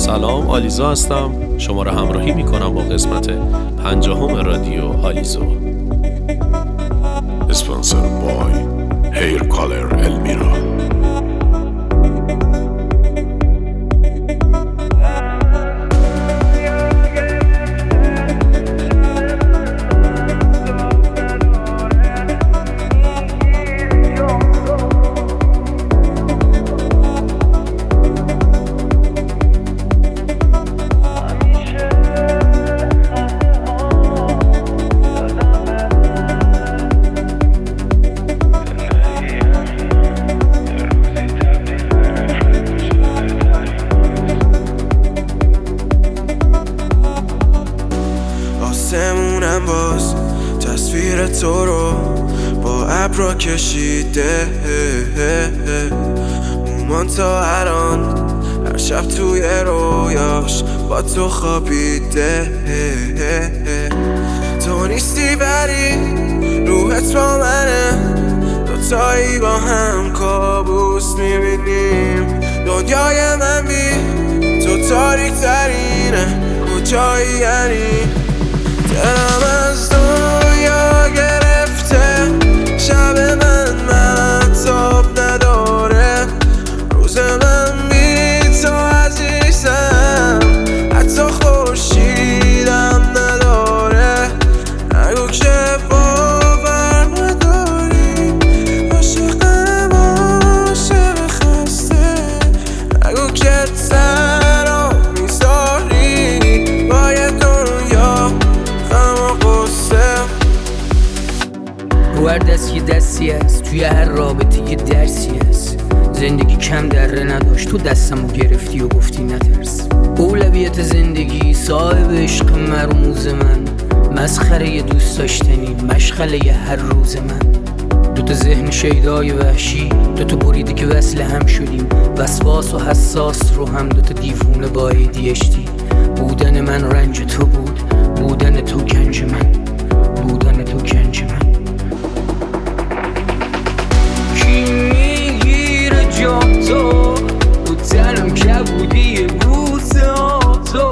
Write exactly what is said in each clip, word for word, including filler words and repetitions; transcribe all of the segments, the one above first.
سلام، آلیزا هستم. شما را همراهی میکنم با قسمت پنجاهم رادیو آلیزو. اسپانسر بای هیر کالر المیرا. آسمونم باز تصویر تو رو با ابرا کشیده، مومان تا الان هر شب توی رویاش با تو خوابیده. تو نیستی ولی روحت با منه، دوتایی با هم کابوس میبینیم. دنیای من بی تو تاریک ترینه، کجایی یعنی؟ دلم از دنیا گرفته، شب من مهتاب نداره، روز من بی تو عزیزم حتی خورشیدم نداره. نگو که باور نداری، عاشقم عاشق خسته، نگو که تنها میذاری با یه دنیا رو هر دست یه دستی هست، توی هر رابطه یه درسی هست. زندگی کم دره نداشت، تو دستمو گرفتی و گفتی نترس. اولویت زندگی صاحب عشق مرموز من، مسخره یه دوست داشتنی مشغله یه هر روز من. دوتا ذهن شیدای وحشی، دوتا بریده که وصل هم شدیم، وسواس و حساس رو هم دوتا دیوونه با ای دی اچ دی. بودن من رنج تو بود، بودن تو گنج من، بودن تو گنج من. کی میگیره جا تو، تو تنم کبودی بوسه تو،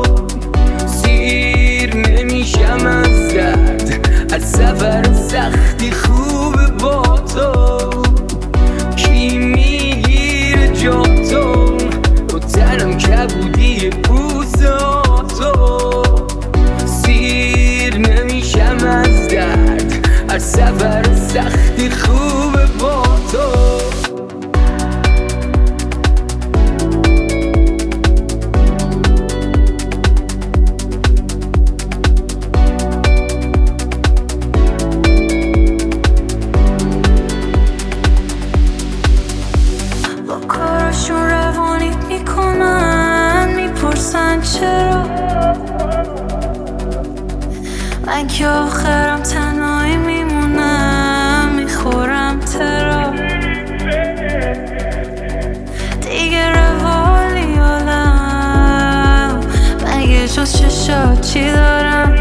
سیر نمیشم از درد، از سفر سختی خوبه با تو. کی میگیره جا تو، تو تنم کبودی بوسه تو، سیر نمیشم از درد، از سفر سختی خوبه با تو. با کارشون روانی میکنن، میپرسن چرا من که آخرم تنهایی میمونم، میخورم ترا. دیگه روالی حالم مگه جز چشات چی دارم؟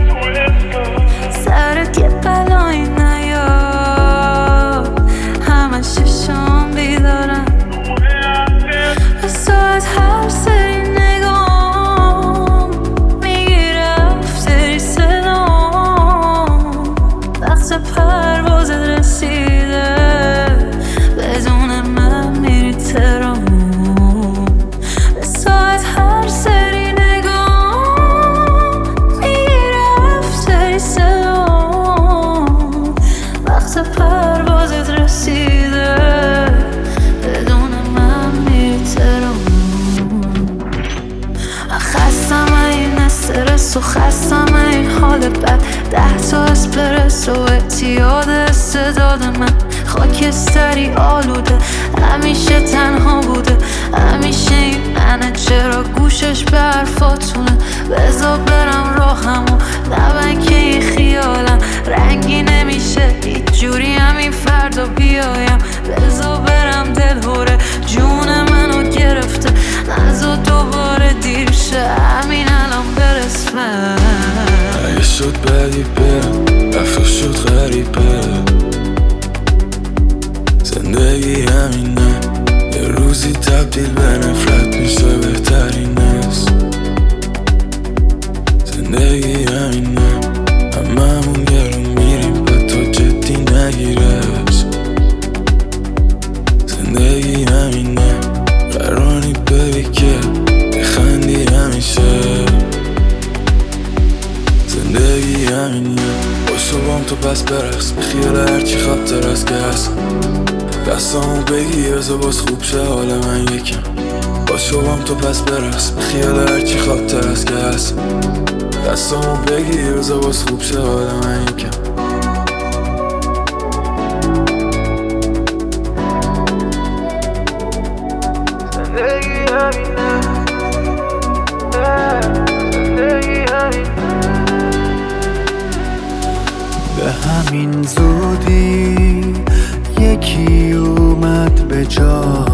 سرت یه بلایی نیاد، همه چشام بیدارم. به ساعت هر سری نگام میگیره افتری صدام، وقت پروازت رسیده، بدون من میری تهران. به ساعت هر سری نگام میگیره افتری صدام، وقت پروازت رسیده، بدون من میری تهران. خستم این استرس و خستم این حال بد، ده تا اسپرس و اعتیاد استعداد من. خاکستری آلوده، همیشه تنها بوده، همیشه این منه، چرا گوشش به حرفاتونه؟ بذار برم راهم و نبن که این خیالم رنگی نمیشه هیچ جوری همین فردا بیایم. بذار برم دلهوره جون منو گرفته، نذار دوباره دیر شه، همین الان برسم. اگه شد بدی برم، رفت شد غریبه، زندگی همینه، یه روزی تبدیل به نفرت میشه بهترینه. بذار باز خوب شه حال من یکم با شوام تو پس برقص خیال هرچی خوابتر از که هست دستامو بگیر بذار باز خوب شه حال من یکم زندگی همینه زندگی همینه به همین زودی یکی اومد به جا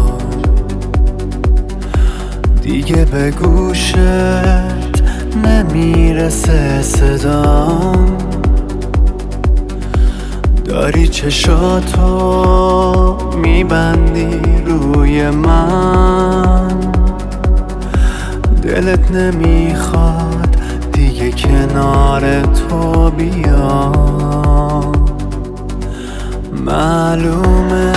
دیگه به گوشت نمیرسه صدام داری چشاتو میبندی روی من دلت نمیخواد دیگه کنار تو بیام معلومه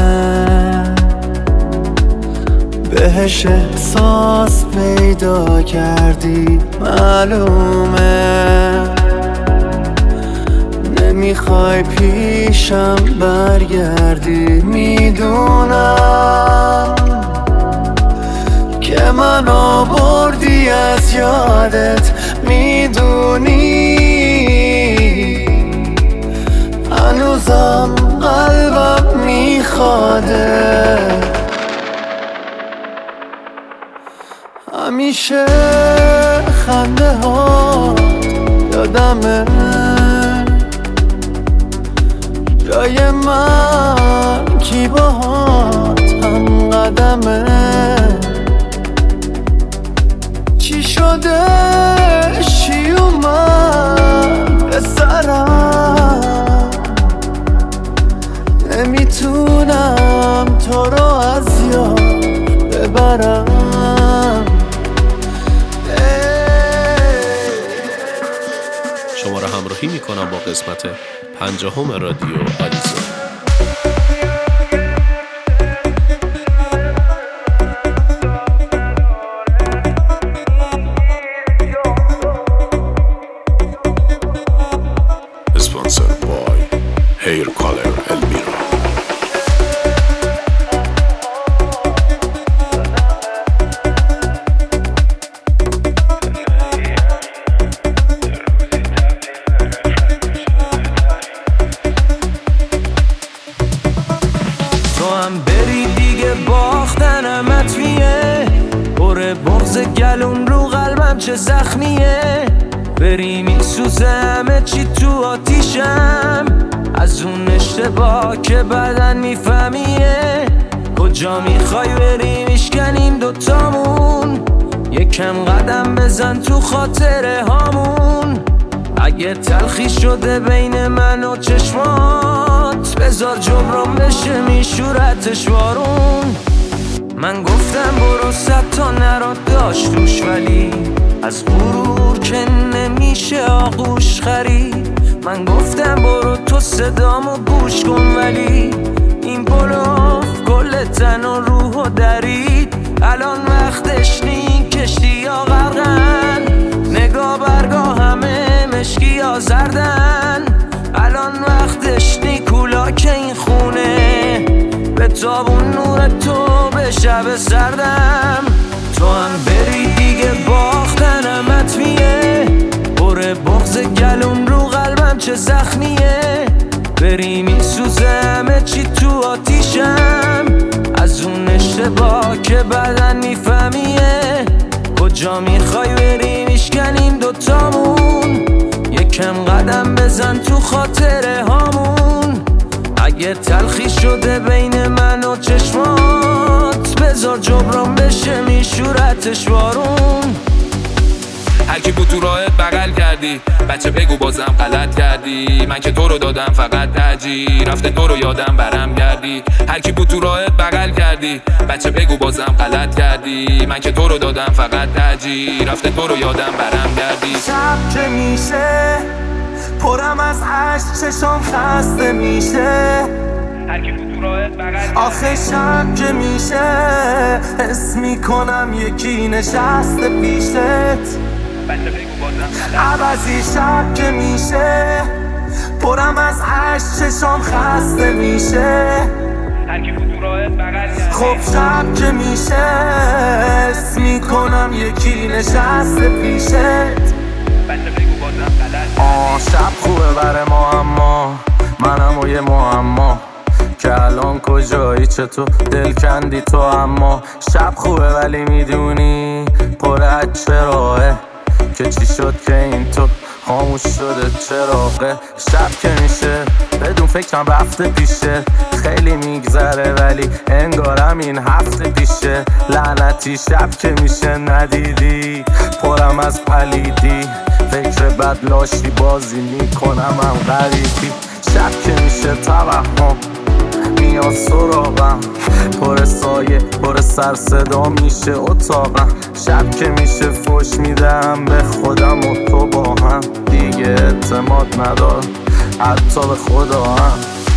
بهش احساس پیدا کردی معلومه نمیخوای پیشم برگردی میدونم که منو بردی از یادت میدونی هنوزم قلبم میخواده همیشه خنده ها یادمه جای من کی باهات هم قدمه چی شده چی اومد به سرم نمیتونم تو رو از یاد ببرم شما را همراهی میکنم با قسمت پنجاهم رادیو آلیزو. Sponsored by Hair Color Elmira. گلون رو قلبم چه زخمیه بری میسوزه همه چی تو آتیشم از اون اشتباه که بدن میفهمیه کجا میخوای بری میشکنیم دوتامون یکم قدم بزن تو خاطره هامون اگه تلخی شده بین من و چشمات بذار جبران بشه میشورتش وارون من گفتم برو صد تا نرا داشت توش ولی از غرور که نمیشه آغوش خرید من گفتم برو تو صدامو گوش کن ولی این بلوف کل تن و روحو درید الان وقتش نی کشتی یا غرقن نگاه برگاه همه مشکی یا زردن الان وقتش نی کولا که این خونه به تابون نور تو به شب سردم تو هم بری دیگه باختنم حتمیه بره بغض گلون رو قلبم چه زخمیه بری میسوزه همه چی تو آتیشم از اون اشتباه که بدن میفهمیه کجا میخوای بری میشکنیم دوتامون یکم قدم بزن تو خاطره هامون اگه تلخی شده بین من و چشمات بذار جبران بشه میشورتش وارون هرکی بود تو راهت بغل کردی بچه بگو بازم غلط کردی من که تو رو دادم فقط ترجیح رفته تو رو یادم برم گردی هرکی بود تو راهت بغل کردی بچه بگو بازم غلط کردی من که تو رو دادم فقط ترجیح رفته تو رو یادم برم گردی شب که میشه پرم از عشق چشام خسته میشه هرکی بود تو راهت بغل آخه شب که میشه حس میکنم یکی نشسته پیشت بچه بگو بازم عوضی شب که میشه پرم از عشق چشام خسته میشه هر کی بود تو راهت بغل کردی. خب شب که میشه اسم میکنم یکی نشسته پیشت. بچه بگو بازم غلط. آه شب خوبه بره ما، اما منم و یه معما که الان کجایی، چطور دل کندی تو. اما شب خوبه ولی میدونی پر از چراهه که چی شد که این تو خاموش شده چراغه. شب که میشه بدون فکرم رفته پیشه، خیلی میگذره ولی انگارم این هفته پیشه. لعنتی شب که میشه ندیدی پرم از پلیدی، فکر بد لاشی بازی میکنم هم غریبی. شب که میشه توهم میاد سراغم، پر سایه پر سر صدا میشه اتاقم. شب که میشه فوش میدم به خودم و تو با هم، دیگه اعتماد ندارم حتی به خدا هم.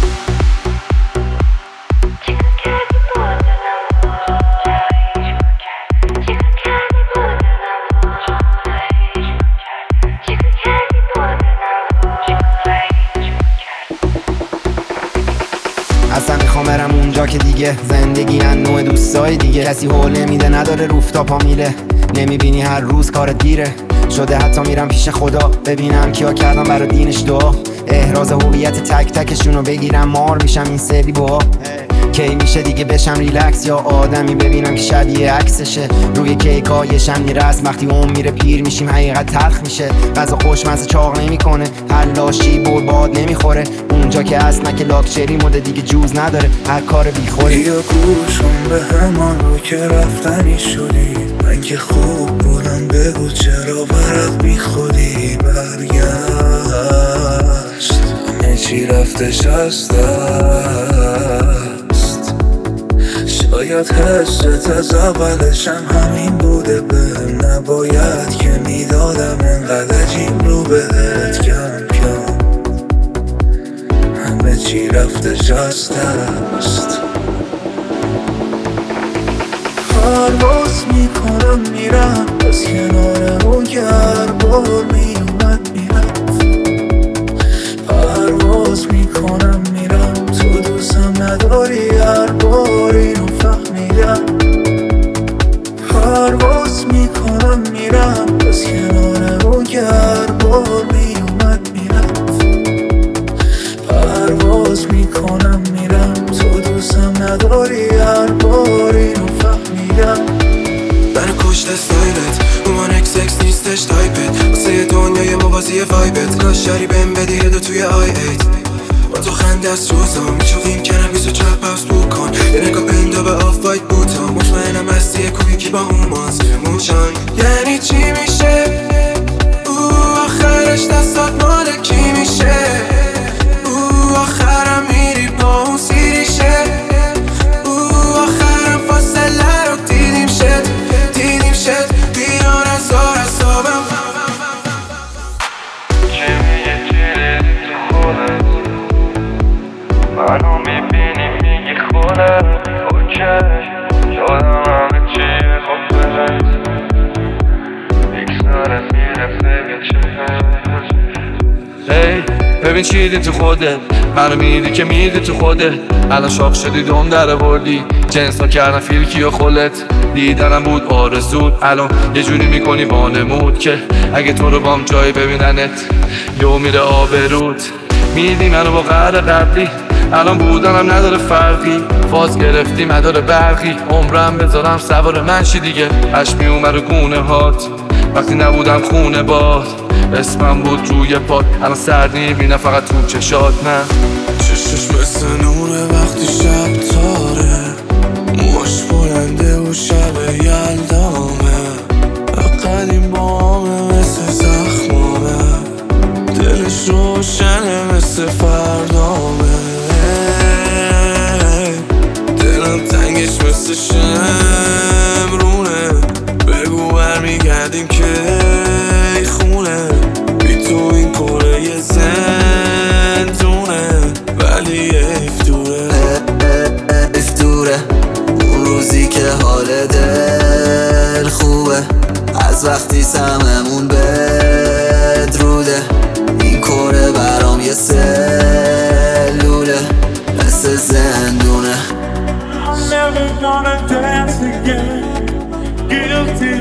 اصلا میخوام برم اونجا که دیگه زندگی ان نوع دوستای دیگه، کسی حوله میده نداره روفتاپا میره، نمیبینی هر روز کارت دیره شده. حتی میرم پیش خدا ببینم کیا کردم برای دینش دعا، احراز هویت تک تکشونو بگیرم مار میشم این سری با. کی میشه دیگه بشم ریلکس یا آدمی ببینم که شبیه عکسشه روی کیکا یه شمنی رسم. وقتی اون میره پیر میشیم حقیقت تلخ میشه، غذا خوشمزه چاق نمیکنه، هر لاشی برباد نمیخوره. اونجا که اصلا که لاکچری مده دیگه جوز نداره هر کار بیخوره. بیا گوشم به همان رو که رفتنی شدی، من که خوب بودم بگو چرا ورق بی خودی برگشت. همه چی رفتش از دست، شاید حست از اولشم همین بوده، بهم نباید که میدادم انقدر عجیب رو بهت کم کم. همه چی رفتش از دست، پرواز میکنم میرم از کنار اون گربار میومد میرفت. پرواز میکنم میرم تو دوستم نداری هر بار اینو فهمیدم. پرواز میکنم میرم از کنار اون گربار میومد میرفت. پرواز میکنم میرم تو دوستم نداری هر بار اینو فهمیدم. برای کشت استایلت اومان اکس اکس نیستش تایپت، واسه دنیای موازی وایبت کاشاری بهم بدی هدو توی آی ایت. با تو خنده از روزام میچوقیم کنم بیسو چپ هاوس بکن، یه نگاه بندا به آف وایت بوتام، مطمئنم هستی کویکی با اومان زیرمون شان. یعنی چی میشه او آخرش دستات مال کی میشه، او آخرم میری با اون سیریشه، او آخرم فاصله رو دیدیم شد دیدیم شد بیان از آر حسابم. چه میگه چیره تو خودت، منو میبینی میگی خودت اوکی، یادم همه چیه خب بهت بیکسارت میرفته به چه. هی ببین چی دی تو خودت، منو میدی که میدی تو خودت. الان شاق شدی دوم در بردی، جنس ها کردن فیلکی و خلت. دیدنم بود آرزود، الان یه جوری میکنی وانمود که اگه تو رو بام جایی ببیننت یو میره آبرود. میدی منو با قهر قبلی، الان بودنم نداره فرقی. فاز گرفتی مدار برقی، عمرم بذارم سوار منشی دیگه. عشق میومد رو گونه هات وقتی نبودم خونه باد، اسمم بود روی پات الان سرد میبینم فقط تو چشات. نه چشش مثل نوره وقتی شب تاره، موش بلنده و شب یلدامه، قدیم بامه مثل زخمامه، دلش روشنه مثل فردامه، دلم تنگش مثل شمرونه، بگو برمیگردیم که ای خونه، بی تو این کره یه زندونه ولی افتوره. افتوره اون روزی که حال دل خوبه، از وقتی سممون بدروده، این کره برام یه سلوله مثل زندونه.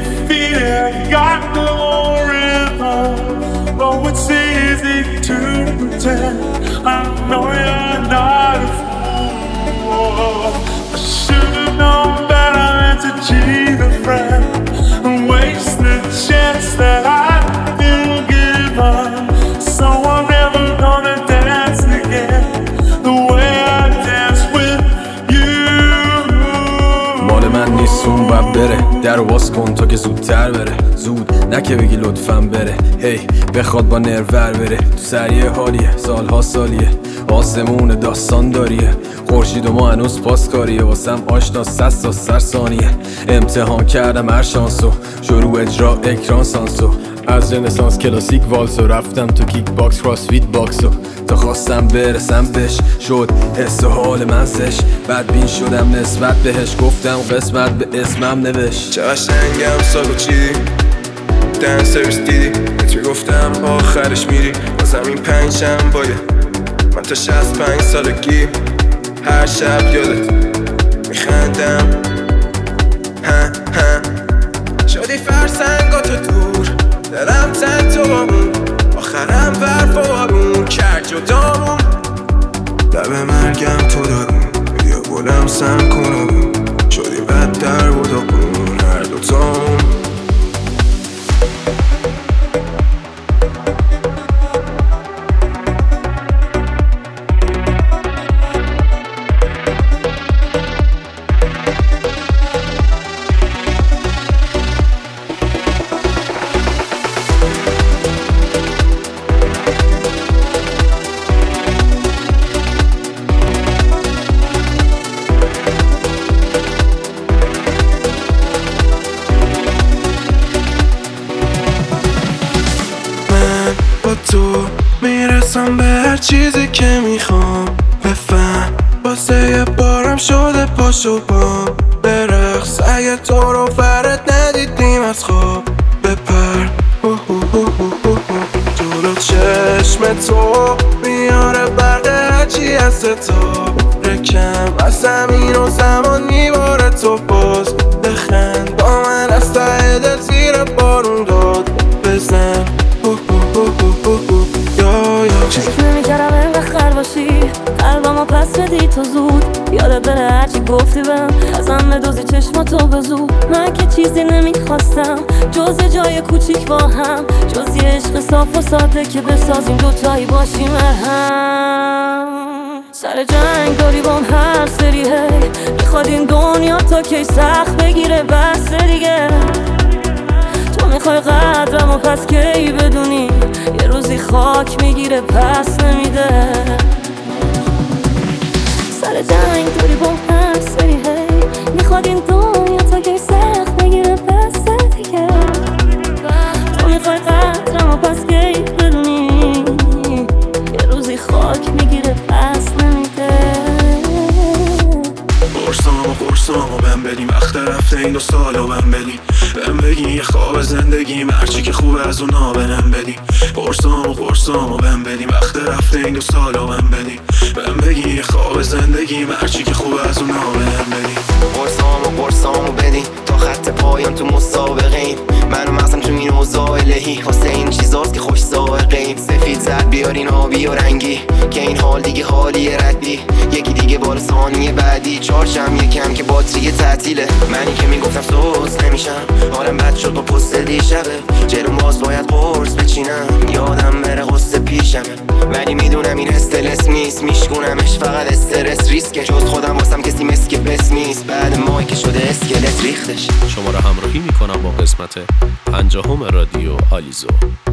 feeling, got no rhythm. Oh, it's easy to pretend. I know you're not a fool. I should've known better than to cheat a friend and waste the chance that I didn't give up. So I'm never gonna dance again the way I dance with you. مال من نیست اون باید بره، در باز کن تا که زودتر بره. زود نه که بگی لطفاً بره، هی بخواد با نرور بره. تو سریع حالیه، سالها سالیه، آسمون داستان داریه. خورشید و ما هنوز پاسکاریه، واسم آشنا صد تا سر ثانیه. امتحان کردم هر شانسو، شروع اجرا اکران سانسو. از رنسانس کلاسیک والسو رفتم تو کیک باکس کراسفیت باکسو. تا خواستم برسم بهش شد حس و حال من زش. بدبین شدم نسبت بهش، گفتم قسمت به اسمم نوشت. چه قشنگم سالو چیدی دن سرویس دیدی، بهت گفتم آخرش میری. بازم این پنج شنبایه من تا شصت پنج سالگی هر شب یادت میخندم. ها ها شدی فرسنگاتو دور، دلم تن تو بامون، آخرم برف و آبون کرد جدامون. لب مرگم تو دارون، بیا بلم سم کنم. شدی بد در بود و بون هر دوتامون. تو میرسم به هر چیزی که میخوام. بفهم واسه یه بارم شده پاشو بام برقص. اگه تو رو فرد ندیدیم از خواب بپر. جلو چشم تو میاره برق هرچی از ستاب رکم. از زمین و زمان میباره تو باز بخند. با من از ته دل زیر بارون داد بزن. فکر نمی‌کردم اینقدر خر باشی، قلبمو پس بدی تو زود. یادت بره هرچی گفتی بهم، ازم بدوزی چشماتو به زود. من که چیزی نمیخواستم جز جای کوچیک با هم، جز یه عشق صاف و ساده که بسازیم دوتایی باشیم مرهم. سر جنگ داری بام هر سری هی، میخواد این دنیا تا کی سخت بگیره بس دیگه. تو میخوای قدرمو پس کی بدونی یه روزی خاک میگیره پس نمیده. سر جنگ داری با هر سری هی، میخواد این دنیا تا کی سخت بگیره پس دیگه. تو میخوای قدرمو پس کی بدونی یه روزی خاک میگیره پس نمیده. قرصام و قرصام و بهم بدیم، وقت رفته این دو سالو بهم بدیم. بهم بگی یه خواب زندگیم، هرچی که خوبه از اونا بهم بدیم. قرصام و قرصام و بهم بدیم، وقت رفته این دو سالو بهم بدیم. بهم بگی یه خواب زندگیم، هرچی که خوبه از اونا بهم بدیم. قرصام و قرصام و بدیم تا خط پایان تو مسابقه ایم. من و مغزم تو این اوضاع الهی، واسه این چیزاست که خوش سائقه ایم. سفید زرد بیارین آبی و رنگی، که این حال دیگه حالیه ردی. یکی دیگه بار ثانیه بعدی، چارچم یکم که باتری تعطیله. منی که میگفتم سوز نمیشم، حالم بد شد با پست دیشبه. جلوم باز باید قرص بچینم، یادم بره قصه پیشمه. ولی میدونم این استرس نیست، میشکونمش فقط استرس ریسکه. جز خودم واسم کسی مثل که بس نیست، بعد مایی که شده اسکلت ریختش. شما را همراهی میکنم با قسمت پنجاهم رادیو آلیزو.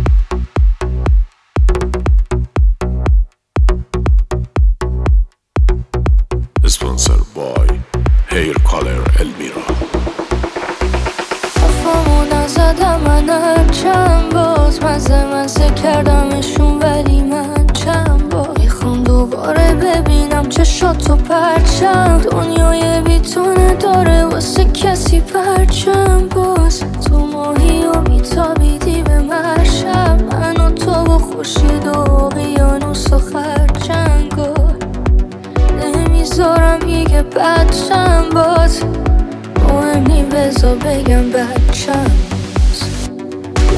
Sponsored by Hair Color Elmira. افامو نزدم من هر چند باز، مزه مزه کردمشون ولی من چند باز. میخوام دوباره ببینم چشاتو پرچم، دنیای بی تو نداره واسه کسی پرچم. باز تو ماهی و بیتابیدی به مرشب، من و تو و خورشید و اقیانوس و خرچنگا. نمیذارم یه بچم باز، مهم نی بذار بگم بچم.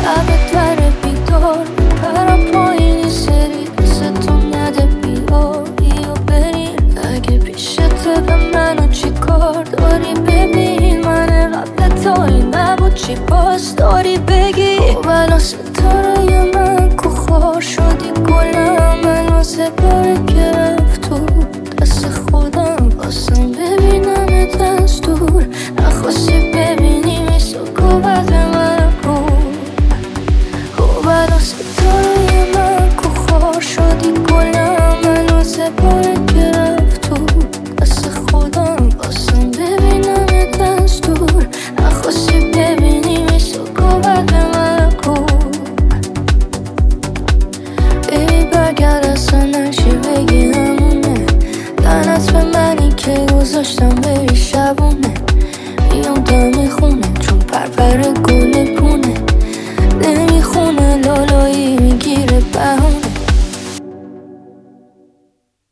لب در بیدار پرم پایینی سری دست تو نده بیایی و بریم اگه پیشت به منو چی کار داری ببین من قبل تا این نبود چی باز داری بگی خب الان ستاره من کو خار شدی گلم منو سپاره گرفت تو دست خودم باسم ببینم دستور نخواستی ببینی میسو گوبت من کو خب الان ستاره من کو خار شدی گلم منو سپاره گرفت تو دست خودم باسم ببینم دستور نخواستی ببینی میسو گوبت من کو بیبی برگرد اصلا نشی بگی همونه لعنت به منی که گذاشتم بری شبونه میام دم خونه چون پرپر گل پونه نمیخونه لالایی